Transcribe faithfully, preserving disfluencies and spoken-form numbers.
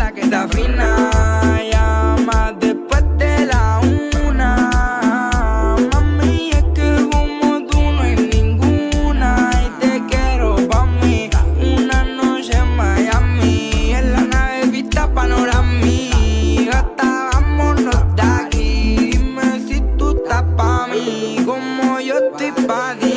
la que está fina. Llama después de la una. Mami, es que como tú no hay ninguna. Y te quiero pa' mí, una noche en Miami. En la nave vista panorámica. Gata, vámonos de aquí. Dime si tú estás pa' mí, como yo estoy pa' ti.